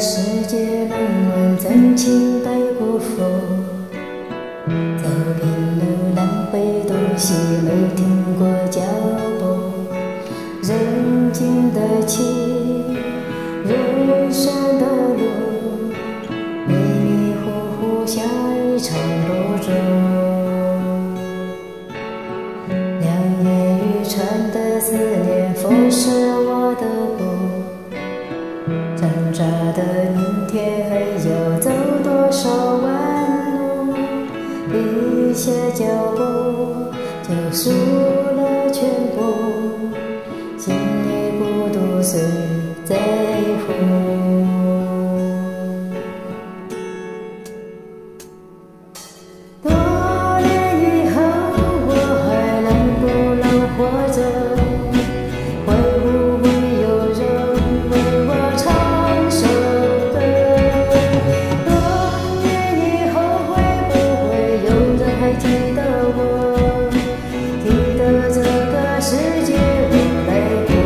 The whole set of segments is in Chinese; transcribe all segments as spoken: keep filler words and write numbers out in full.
世界冷暖真情被辜负，走遍路南北东西，没停过脚步。人间的情，人生的路，迷迷糊糊像一场路中。两眼欲穿的思念腐蚀我的骨。 挣扎的明天，还要走多少弯路？一下脚步就输了全部，心里孤独谁在乎？多年以后，我还能不能活着？ 记得我，记得这个世界无来过。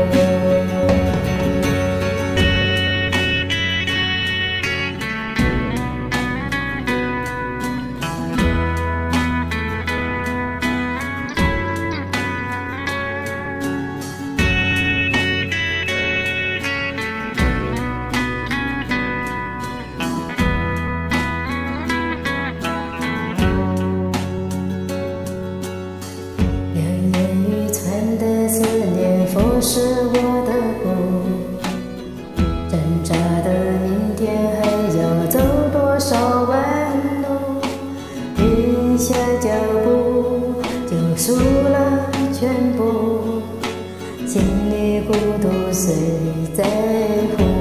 腐蚀我的骨，挣扎的明天还要走多少弯路？停下脚步就输了全部，心里孤独谁在乎？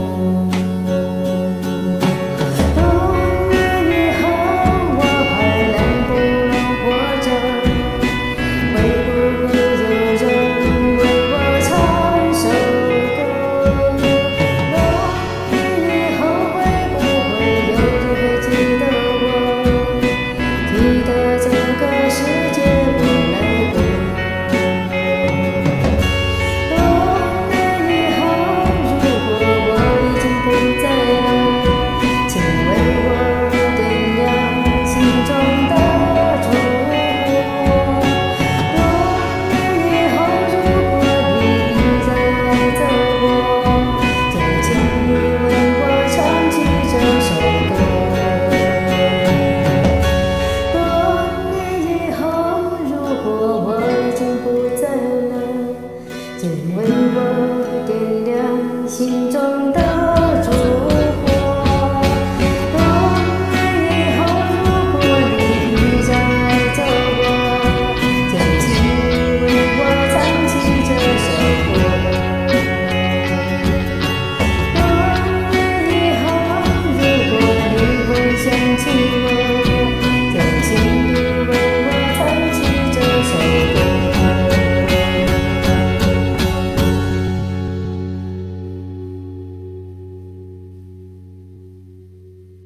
请为我点亮心中的。